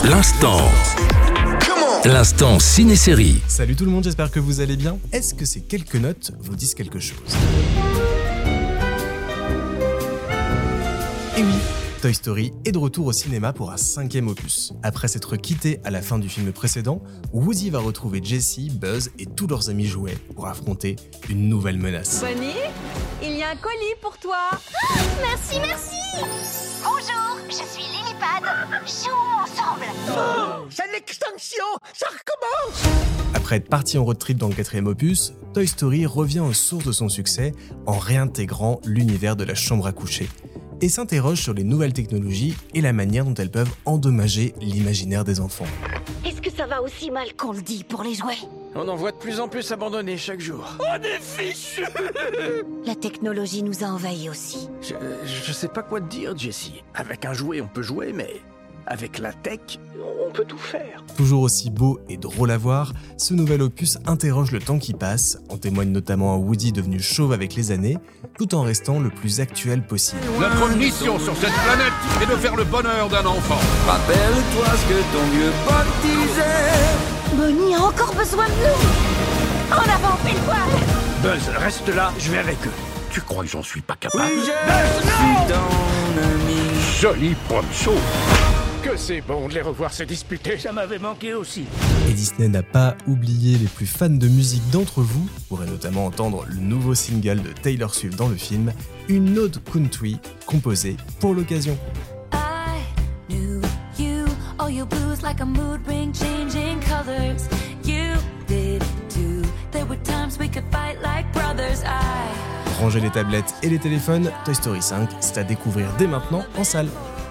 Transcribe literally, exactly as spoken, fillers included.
L'instant. L'instant ciné-série. Salut tout le monde, j'espère que vous allez bien. Est-ce que ces quelques notes vous disent quelque chose ? Et oui, Toy Story est de retour au cinéma pour un cinquième opus. Après s'être quitté à la fin du film précédent, Woody va retrouver Jessie, Buzz et tous leurs amis jouets pour affronter une nouvelle menace. Bonnie, il y a un colis pour toi. Ah, merci, merci. Bonjour, je suis Lillipad. Jouons ensemble. Oh, c'est l'extinction, ça recommence. Après être parti en road trip dans le quatrième opus, Toy Story revient aux sources de son succès en réintégrant l'univers de la chambre à coucher et s'interroge sur les nouvelles technologies et la manière dont elles peuvent endommager l'imaginaire des enfants. Est-ce que ça va aussi mal qu'on le dit pour les jouets ? On en voit de plus en plus abandonnés chaque jour. On est fichus. La technologie nous a envahis aussi. Je, je sais pas quoi te dire, Jessie. Avec un jouet, on peut jouer, mais avec la tech, on peut tout faire. Toujours aussi beau et drôle à voir, ce nouvel opus interroge le temps qui passe, en témoigne notamment un Woody devenu chauve avec les années, tout en restant le plus actuel possible. Notre mission sur cette planète est de faire le bonheur d'un enfant. Rappelle-toi ce que ton vieux pote disait. Bonnie a encore besoin de nous. En avant, pile poil. Buzz, reste là, je vais avec eux. Tu crois que j'en suis pas capable? Oui, je suis ton ami. Joli poncho. Que c'est bon de les revoir se disputer. Ça m'avait manqué aussi. Et Disney n'a pas oublié les plus fans de musique d'entre vous, vous pourrez notamment entendre le nouveau single de Taylor Swift dans le film, une ode country composée pour l'occasion. I knew you, all your blues like a mood ring changing colors. You did too, there were times we could fight like brothers. I... Rangez les tablettes et les téléphones, Toy Story cinq, c'est à découvrir dès maintenant en salle.